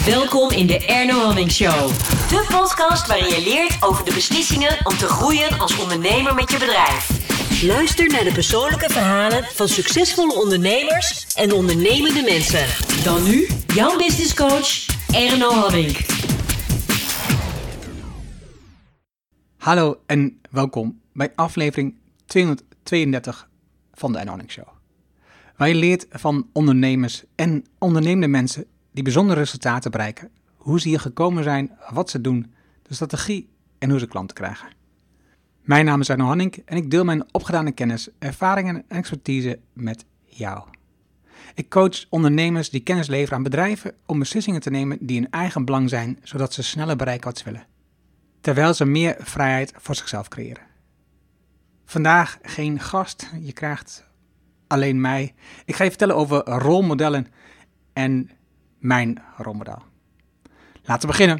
Welkom in de Erno Hamming Show. De podcast waarin je leert over de beslissingen om te groeien als ondernemer met je bedrijf. Luister naar de persoonlijke verhalen van succesvolle ondernemers en ondernemende mensen. Dan nu, jouw business coach, Erno Hamming. Hallo en welkom bij aflevering 232 van de Erno Hamming Show. Waar je leert van ondernemers en ondernemende mensen die bijzondere resultaten bereiken, hoe ze hier gekomen zijn, wat ze doen, de strategie en hoe ze klanten krijgen. Mijn naam is Erno Hamming en ik deel mijn opgedane kennis, ervaringen en expertise met jou. Ik coach ondernemers die kennis leveren aan bedrijven om beslissingen te nemen die in eigen belang zijn, zodat ze sneller bereiken wat ze willen, terwijl ze meer vrijheid voor zichzelf creëren. Vandaag geen gast, je krijgt alleen mij. Ik ga je vertellen over rolmodellen en mijn rolmodel. Laten we beginnen.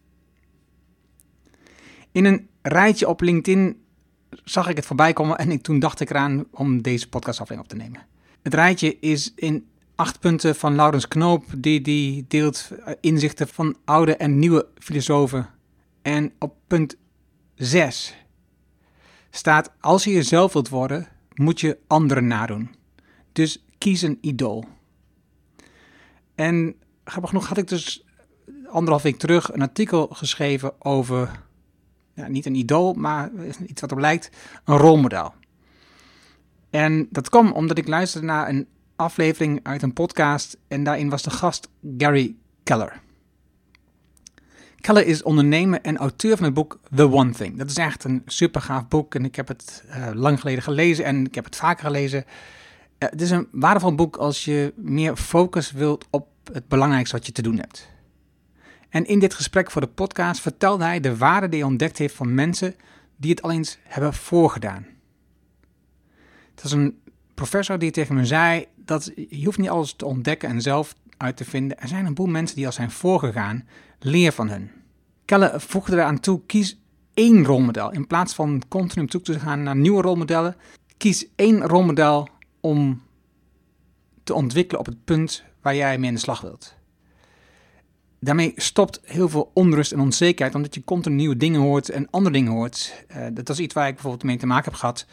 In een rijtje op LinkedIn zag ik het voorbij komen en toen dacht ik eraan om deze podcastaflevering op te nemen. Het rijtje is in 8 punten van Laurens Knoop, die deelt inzichten van oude en nieuwe filosofen. En op punt 6 staat: als je jezelf wilt worden, moet je anderen nadoen. Dus kies een idool. En grappig genoeg had ik dus 1,5 week terug een artikel geschreven over, niet een idool, maar iets wat op lijkt, een rolmodel. En dat kwam omdat ik luisterde naar een aflevering uit een podcast en daarin was de gast Gary Keller. Keller is ondernemer en auteur van het boek The One Thing. Dat is echt een super gaaf boek en ik heb het lang geleden gelezen en ik heb het vaker gelezen. Het is een waardevol boek als je meer focus wilt op het belangrijkste wat je te doen hebt. En in dit gesprek voor de podcast vertelde hij de waarde die hij ontdekt heeft van mensen die het al eens hebben voorgedaan. Het was een professor die tegen me zei dat je hoeft niet alles te ontdekken en zelf uit te vinden. Er zijn een boel mensen die al zijn voorgegaan, leer van hen. Keller voegde eraan toe: kies 1 rolmodel. In plaats van continu op zoek te gaan naar nieuwe rolmodellen, kies 1 rolmodel om te ontwikkelen op het punt waar jij mee aan de slag wilt. Daarmee stopt heel veel onrust en onzekerheid, omdat je continu nieuwe dingen hoort en andere dingen hoort. Dat is iets waar ik bijvoorbeeld mee te maken heb gehad.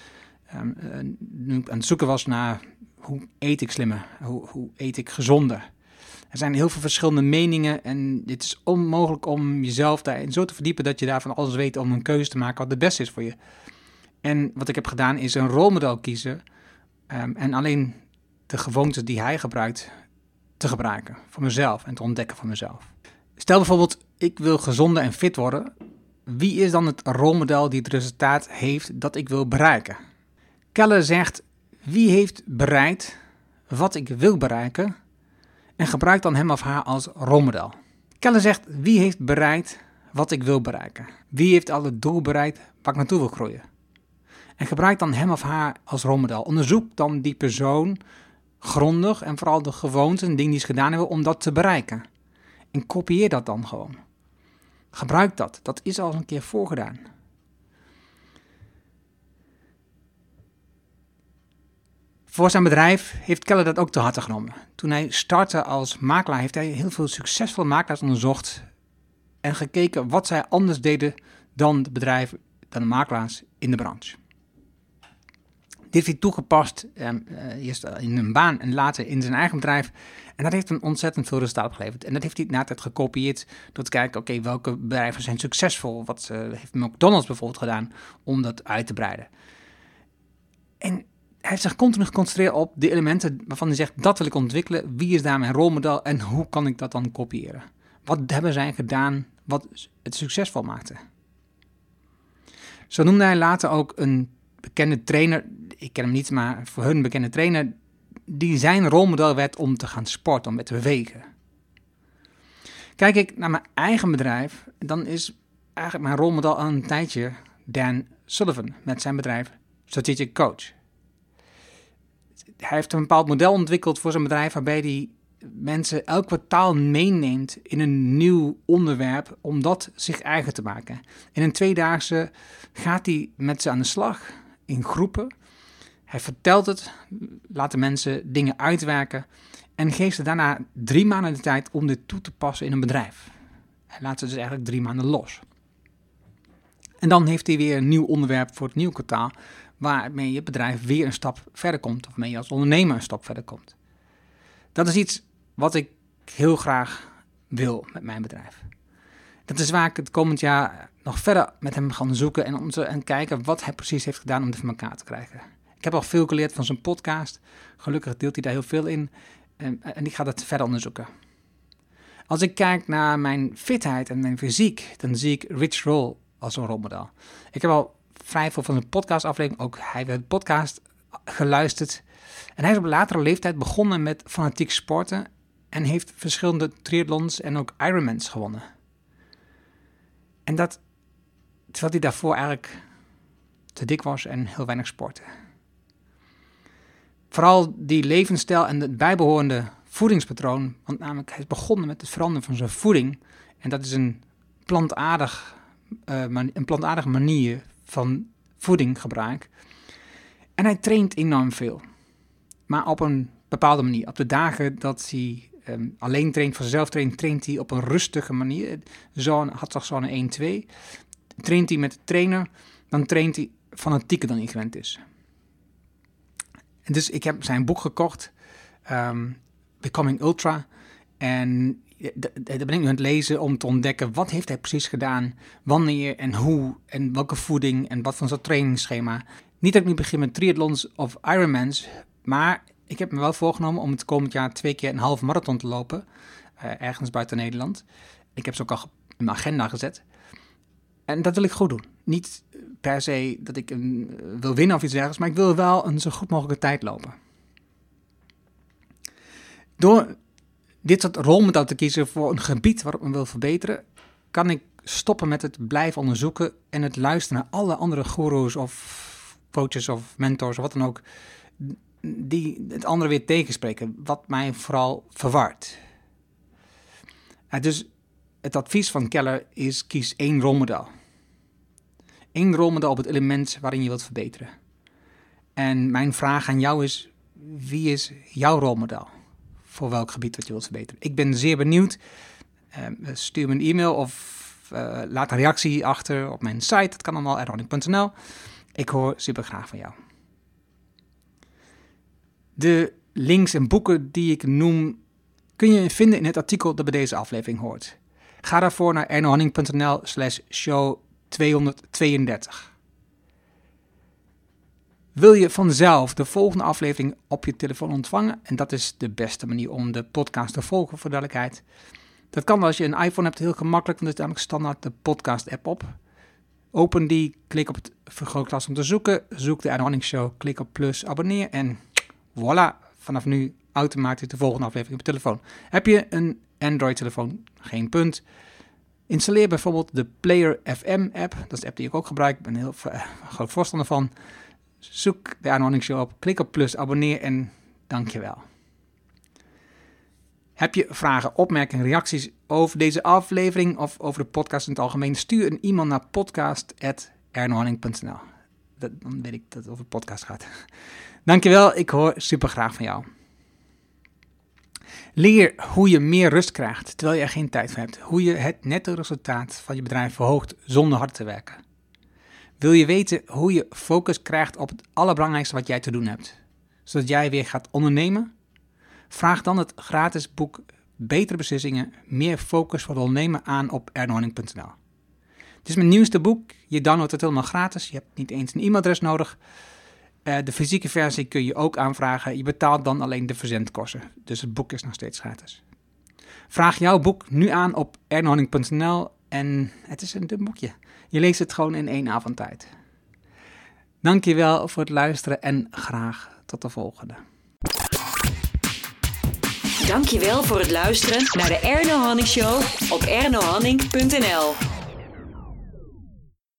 Nu ik aan het zoeken was naar hoe eet ik slimmer, hoe eet ik gezonder. Er zijn heel veel verschillende meningen en het is onmogelijk om jezelf daarin zo te verdiepen dat je daarvan alles weet om een keuze te maken wat het beste is voor je. En wat ik heb gedaan is een rolmodel kiezen en alleen de gewoontes die hij gebruikt te gebruiken voor mezelf en te ontdekken voor mezelf. Stel bijvoorbeeld, ik wil gezonder en fit worden. Wie is dan het rolmodel die het resultaat heeft dat ik wil bereiken? Keller zegt: wie heeft bereikt wat ik wil bereiken en gebruik dan hem of haar als rolmodel. Keller zegt: wie heeft bereikt wat ik wil bereiken? Wie heeft al het doel bereikt waar ik naartoe wil groeien? En gebruik dan hem of haar als rolmodel. Onderzoek dan die persoon grondig en vooral de gewoonten en dingen die ze gedaan hebben om dat te bereiken. En kopieer dat dan gewoon. Gebruik dat. Dat is al een keer voorgedaan. Voor zijn bedrijf heeft Keller dat ook te harte genomen. Toen hij startte als makelaar heeft hij heel veel succesvolle makelaars onderzocht en gekeken wat zij anders deden dan de bedrijven, dan de makelaars in de branche. Dit heeft hij toegepast, eerst in een baan en later in zijn eigen bedrijf. En dat heeft hem ontzettend veel resultaat opgeleverd. En dat heeft hij na tijd gekopieerd door te kijken, welke bedrijven zijn succesvol? Wat heeft McDonald's bijvoorbeeld gedaan om dat uit te breiden? En hij heeft zich continu geconcentreerd op de elementen waarvan hij zegt, dat wil ik ontwikkelen. Wie is daar mijn rolmodel en hoe kan ik dat dan kopiëren? Wat hebben zij gedaan wat het succesvol maakte? Zo noemde hij later ook een bekende trainer, ik ken hem niet, maar voor hun bekende trainer, die zijn rolmodel werd om te gaan sporten, om te bewegen. Kijk ik naar mijn eigen bedrijf, dan is eigenlijk mijn rolmodel al een tijdje Dan Sullivan met zijn bedrijf Strategic Coach. Hij heeft een bepaald model ontwikkeld voor zijn bedrijf waarbij hij mensen elk kwartaal meeneemt in een nieuw onderwerp om dat zich eigen te maken. In een 2-daagse gaat hij met ze aan de slag in groepen. Hij vertelt het, laat de mensen dingen uitwerken en geeft ze daarna 3 maanden de tijd om dit toe te passen in een bedrijf. Hij laat ze dus eigenlijk 3 maanden los. En dan heeft hij weer een nieuw onderwerp voor het nieuwe kwartaal, waarmee je bedrijf weer een stap verder komt, of waarmee je als ondernemer een stap verder komt. Dat is iets wat ik heel graag wil met mijn bedrijf. Dat is waar ik het komend jaar nog verder met hem gaan zoeken en kijken wat hij precies heeft gedaan om dit voor elkaar te krijgen. Ik heb al veel geleerd van zijn podcast. Gelukkig deelt hij daar heel veel in. En ik ga dat verder onderzoeken. Als ik kijk naar mijn fitheid en mijn fysiek, dan zie ik Rich Roll als een rolmodel. Ik heb al vrij veel van zijn podcastaflevering, ook hij heeft de podcast geluisterd. En hij is op latere leeftijd begonnen met fanatiek sporten en heeft verschillende triathlons en ook Ironmans gewonnen. En dat terwijl hij daarvoor eigenlijk te dik was en heel weinig sportte. Vooral die levensstijl en het bijbehorende voedingspatroon, want namelijk hij is begonnen met het veranderen van zijn voeding. En dat is een plantaardige manier van voedinggebruik. En hij traint enorm veel. Maar op een bepaalde manier. Op de dagen dat hij alleen traint, voor zichzelf traint hij op een rustige manier. Hartslagzone 1-2. Traint hij met de trainer, dan traint hij fanatieker dan hij gewend is. En dus ik heb zijn boek gekocht, Becoming Ultra. En daar ben ik nu aan het lezen om te ontdekken wat heeft hij precies gedaan, wanneer en hoe en welke voeding en wat van zo'n trainingsschema. Niet dat ik nu begin met triathlons of Ironmans, maar ik heb me wel voorgenomen om het komend jaar 2 keer een halve marathon te lopen, ergens buiten Nederland. Ik heb ze ook al in mijn agenda gezet. En dat wil ik goed doen. Niet per se dat ik wil winnen of iets dergelijks, maar ik wil wel een zo goed mogelijke tijd lopen. Door dit soort rolmodel te kiezen voor een gebied waarop ik me wil verbeteren, kan ik stoppen met het blijven onderzoeken en het luisteren naar alle andere goeroes of coaches of mentors of wat dan ook, die het andere weer tegenspreken, wat mij vooral verwart. Dus het advies van Keller is: kies 1 rolmodel. 1 rolmodel op het element waarin je wilt verbeteren. En mijn vraag aan jou is: wie is jouw rolmodel? Voor welk gebied wat je wilt verbeteren? Ik ben zeer benieuwd. Stuur me een e-mail of laat een reactie achter op mijn site. Dat kan allemaal, ernohanink.nl. Ik hoor super graag van jou. De links en boeken die ik noem kun je vinden in het artikel dat bij deze aflevering hoort. Ga daarvoor naar ernohanink.nl/show 232. Wil je vanzelf de volgende aflevering op je telefoon ontvangen? En dat is de beste manier om de podcast te volgen, voor duidelijkheid. Dat kan als je een iPhone hebt, heel gemakkelijk, want het is namelijk standaard de podcast-app op. Open die, klik op het vergrootglas om te zoeken, zoek de Ernohanink Show, klik op plus, abonneer en voilà, vanaf nu automatisch de volgende aflevering op je telefoon. Heb je een Android-telefoon? Geen punt. Installeer bijvoorbeeld de Player FM app, dat is de app die ik ook gebruik, ik ben heel groot voorstander van. Zoek de Ernohanink Show op, klik op plus, abonneer en dankjewel. Heb je vragen, opmerkingen, reacties over deze aflevering of over de podcast in het algemeen? Stuur een e-mail naar podcast@ernohanink.nl. Dan weet ik dat het over de podcast gaat. Dankjewel, ik hoor super graag van jou. Leer hoe je meer rust krijgt terwijl je er geen tijd voor hebt. Hoe je het netto resultaat van je bedrijf verhoogt zonder hard te werken. Wil je weten hoe je focus krijgt op het allerbelangrijkste wat jij te doen hebt, zodat jij weer gaat ondernemen? Vraag dan het gratis boek Betere Beslissingen, meer focus voor de ondernemer aan op ernohanink.nl. Het is mijn nieuwste boek. Je downloadt het helemaal gratis. Je hebt niet eens een e-mailadres nodig. De fysieke versie kun je ook aanvragen. Je betaalt dan alleen de verzendkosten. Dus het boek is nog steeds gratis. Vraag jouw boek nu aan op ernohanink.nl en het is een dun boekje. Je leest het gewoon in 1 avond tijd. Dankjewel voor het luisteren en graag tot de volgende. Dankjewel voor het luisteren naar de Ernohanink Show op ernohanink.nl.